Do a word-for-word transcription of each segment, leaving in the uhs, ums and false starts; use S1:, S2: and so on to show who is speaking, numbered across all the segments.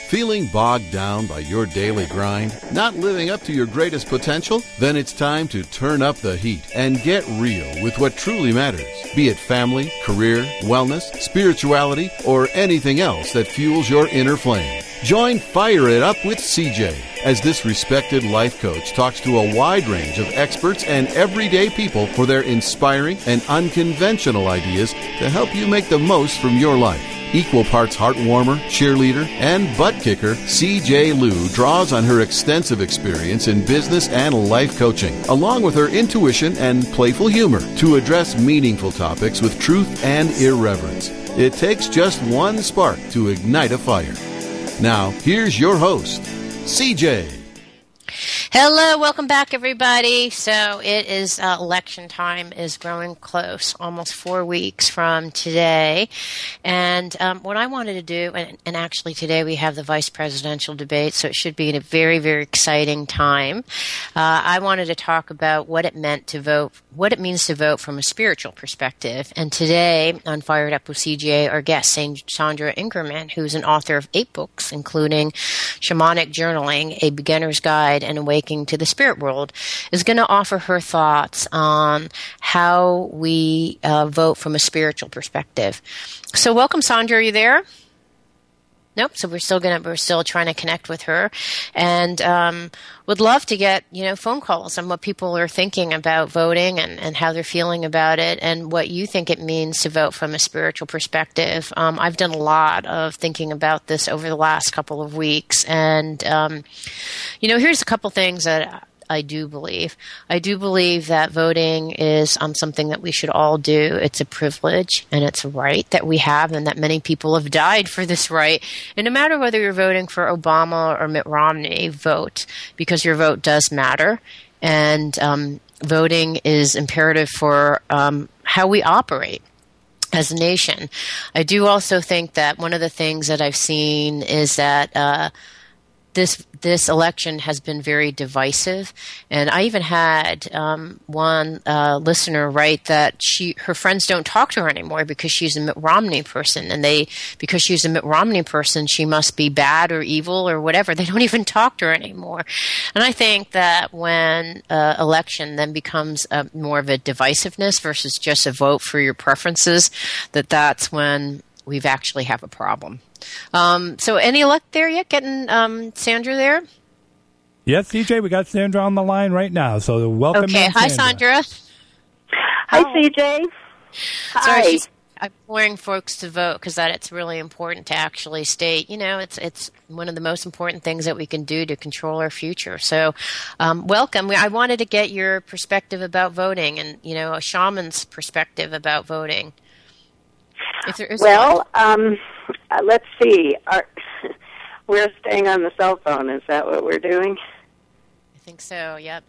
S1: Feeling bogged down by your daily grind? Not living up to your greatest potential? Then it's time to turn up the heat and get real with what truly matters. Be it family, career, wellness, spirituality, or anything else that fuels your inner flame. Join Fire It Up with C J as this respected life coach talks to a wide range of experts and everyday people for their inspiring and unconventional ideas to help you make the most from your life. Equal parts heartwarmer, cheerleader, and butt kicker, C J Liu draws on her extensive experience in business and life coaching, along with her intuition and playful humor, to address meaningful topics with truth and irreverence. It takes just one spark to ignite a fire. Now, here's your host, C J.
S2: Hello, welcome back, everybody. So it is uh, election time is growing close, almost four weeks from today. And um, what I wanted to do, and, and actually today we have the vice presidential debate, so it should be a very, very exciting time. Uh, I wanted to talk about what it meant to vote, what it means to vote from a spiritual perspective. And today on Fired Up with C J, our guest, Sandra Ingerman, who's an author of eight books, including Shamanic Journaling, A Beginner's Guide, and Awakening to the Spirit World, is going to offer her thoughts on how we uh, vote from a spiritual perspective. So welcome, Sandra. Are you there? Nope. So we're still gonna we're still trying to connect with her, and um, would love to get you know phone calls on what people are thinking about voting and, and how they're feeling about it, and what you think it means to vote from a spiritual perspective. Um, I've done a lot of thinking about this over the last couple of weeks, and um, you know, here's a couple things that I do believe. I do believe that voting is um, something that we should all do. It's a privilege and it's a right that we have, and that many people have died for this right. And no matter whether you're voting for Obama or Mitt Romney, vote, because your vote does matter. And um, voting is imperative for um, how we operate as a nation. I do also think that one of the things that I've seen is that uh, This this election has been very divisive, and I even had um, one uh, listener write that she her friends don't talk to her anymore because she's a Mitt Romney person, and they because she's a Mitt Romney person, she must be bad or evil or whatever. They don't even talk to her anymore. And I think that when uh, election then becomes a, more of a divisiveness versus just a vote for your preferences, that that's when we've actually have a problem. Um, so any luck there yet getting um, Sandra there?
S3: Yes, C J, we got Sandra on the line right now. So welcome.
S2: Okay,
S3: in,
S2: hi
S3: Sandra.
S2: Sandra.
S4: Hi, oh. C J. Hi.
S2: Sorry, she's, I'm imploring folks to vote because that it's really important to actually state. You know, it's it's one of the most important things that we can do to control our future. So, um, welcome. I wanted to get your perspective about voting, and you know, a shaman's perspective about voting. If there is
S4: well, um, uh, let's see. Our, we're staying on the cell phone. Is that what we're doing?
S2: I think so, yep.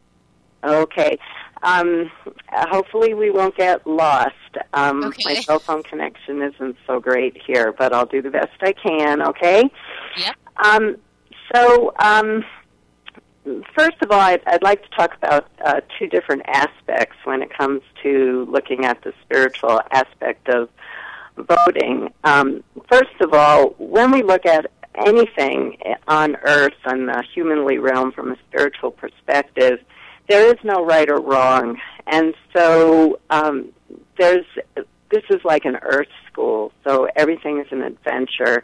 S4: Okay. Um, uh, hopefully we won't get lost. Um,
S2: okay.
S4: My cell phone connection isn't so great here, but I'll do the best I can, okay?
S2: Yep.
S4: Um, so, um, first of all, I'd, I'd like to talk about uh, two different aspects when it comes to looking at the spiritual aspect of voting. Um, first of all, when we look at anything on Earth, on the humanly realm from a spiritual perspective, there is no right or wrong. And so um, there's this is like an Earth school, so everything is an adventure.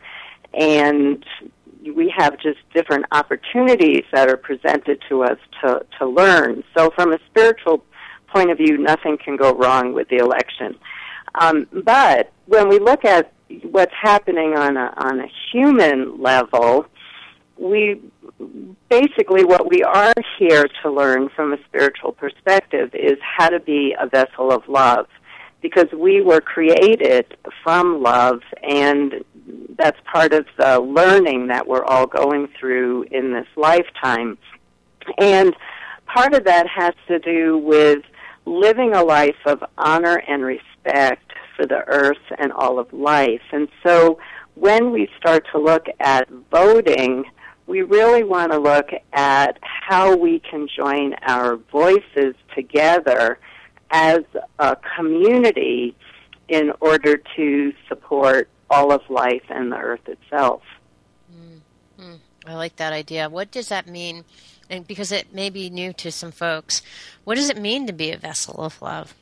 S4: And we have just different opportunities that are presented to us to, to learn. So from a spiritual point of view, nothing can go wrong with the election. Um, but when we look at what's happening on a, on a human level, we basically what we are here to learn from a spiritual perspective is how to be a vessel of love, because we were created from love, and that's part of the learning that we're all going through in this lifetime. And part of that has to do with living a life of honor and respect for the earth and all of life. And so when we start to look at voting, we really want to look at how we can join our voices together as a community in order to support all of life and the earth itself.
S2: I like that idea. What does that mean? And because it may be new to some folks, what does it mean to be a vessel of love?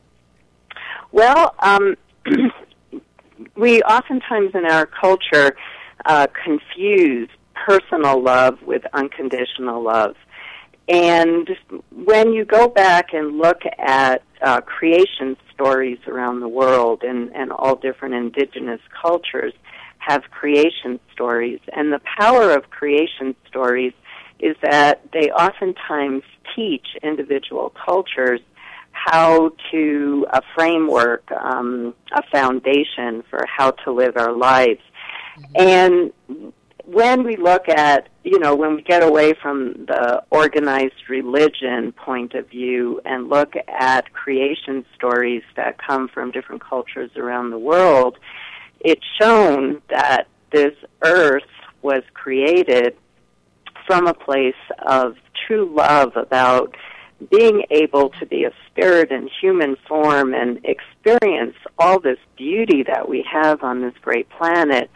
S4: Well, um, we oftentimes in our culture uh, confuse personal love with unconditional love. And when you go back and look at uh, creation stories around the world, and, and all different indigenous cultures have creation stories, and the power of creation stories is that they oftentimes teach individual cultures how to, a framework, um, a foundation for how to live our lives. Mm-hmm. And when we look at, you know, when we get away from the organized religion point of view and look at creation stories that come from different cultures around the world, it's shown that this earth was created from a place of true love about being able to be a spirit in human form and experience all this beauty that we have on this great planet,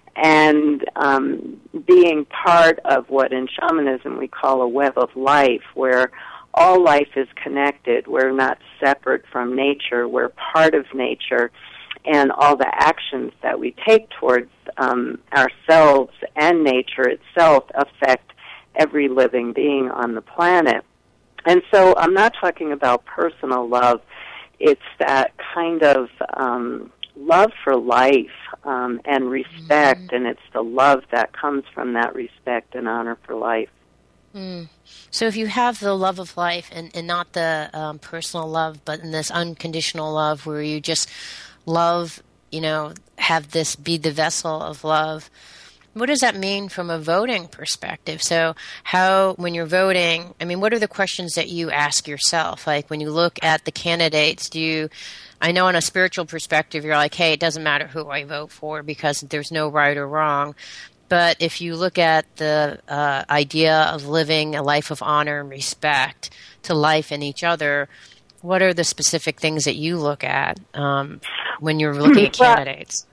S4: and um, being part of what in shamanism we call a web of life, where all life is connected. We're not separate from nature. We're part of nature, and all the actions that we take towards um, ourselves and nature itself affect every living being on the planet. And so I'm not talking about personal love. It's that kind of um, love for life um, and respect, mm-hmm. and it's the love that comes from that respect and honor for life.
S2: Mm. So if you have the love of life and, and not the um, personal love, but in this unconditional love where you just love, you know, have this be the vessel of love, what does that mean from a voting perspective? So how, when you're voting, I mean, what are the questions that you ask yourself? Like when you look at the candidates, do you, I know in a spiritual perspective, you're like, hey, it doesn't matter who I vote for because there's no right or wrong. But if you look at the uh, idea of living a life of honor and respect to life and each other, what are the specific things that you look at um, when you're looking at candidates?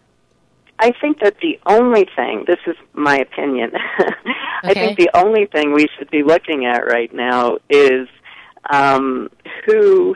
S4: I think that the only thing, this is my opinion, okay. I think the only thing we should be looking at right now is um, who,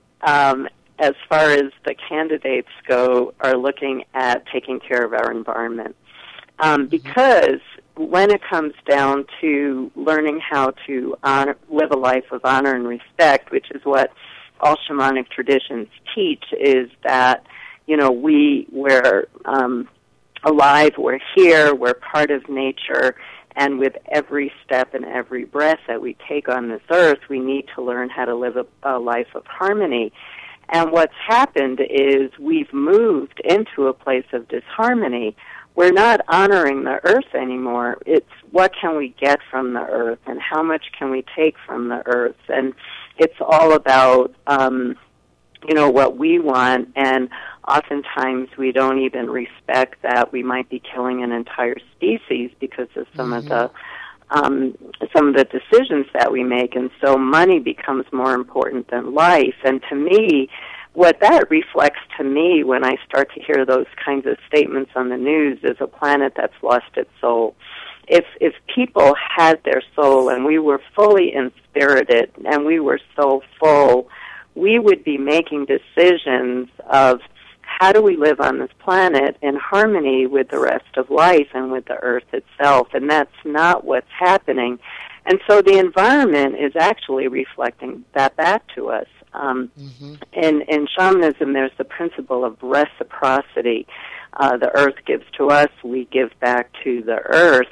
S4: um, as far as the candidates go, are looking at taking care of our environment. Um, because when it comes down to learning how to honor, live a life of honor and respect, which is what all shamanic traditions teach, is that, you know, we, we're um, alive, we're here, we're part of nature, and with every step and every breath that we take on this earth, we need to learn how to live a, a life of harmony. And what's happened is we've moved into a place of disharmony. We're not honoring the earth anymore. It's what can we get from the earth and how much can we take from the earth. And it's all about, um, you know, what we want, and oftentimes we don't even respect that we might be killing an entire species because of some mm-hmm. of the um, some of the decisions that we make. And so money becomes more important than life. And to me, what that reflects to me when I start to hear those kinds of statements on the news is a planet that's lost its soul. If if people had their soul and we were fully inspirited and we were so full, we would be making decisions of how do we live on this planet in harmony with the rest of life and with the earth itself, and that's not what's happening. And so the environment is actually reflecting that back to us. Um, mm-hmm. in, in shamanism, there's the principle of reciprocity. Uh, the earth gives to us, we give back to the earth,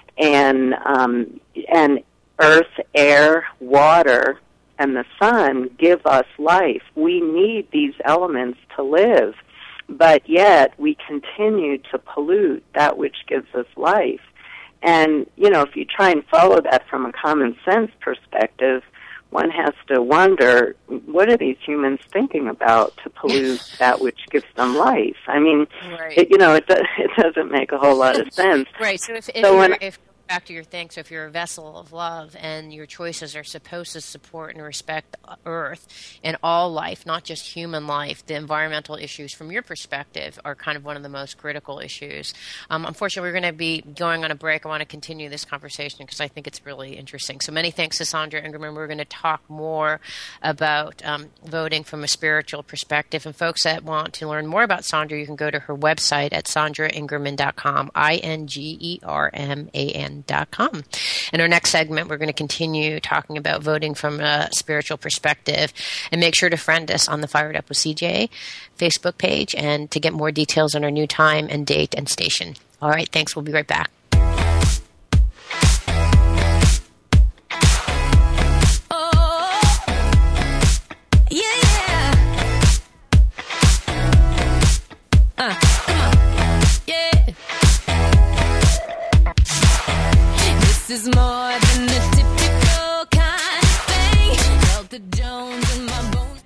S4: and um, and earth, air, water, and the sun give us life. We need these elements to live, but yet we continue to pollute that which gives us life. And, you know, if you try and follow that from a common sense perspective, one has to wonder, what are these humans thinking about to pollute that which gives them life? I mean,
S2: right.
S4: it, you know, it, do, it doesn't make a whole lot of sense.
S2: Right. So if, if,
S4: so
S2: you're,
S4: when,
S2: if back to your thing. So if you're a vessel of love and your choices are supposed to support and respect Earth and all life, not just human life, the environmental issues from your perspective are kind of one of the most critical issues. Um, unfortunately, we're going to be going on a break. I want to continue this conversation because I think it's really interesting. So many thanks to Sandra Ingerman. We're going to talk more about um, voting from a spiritual perspective. And folks that want to learn more about Sandra, you can go to her website at sandra ingerman dot com, I N G E R M A N dot com. In our next segment, we're going to continue talking about voting from a spiritual perspective. And make sure to friend us on the Fired Up with C J Facebook page and to get more details on our new time and date and station. All right, thanks. We'll be right back.
S5: Uh, come on. Yeah. This is more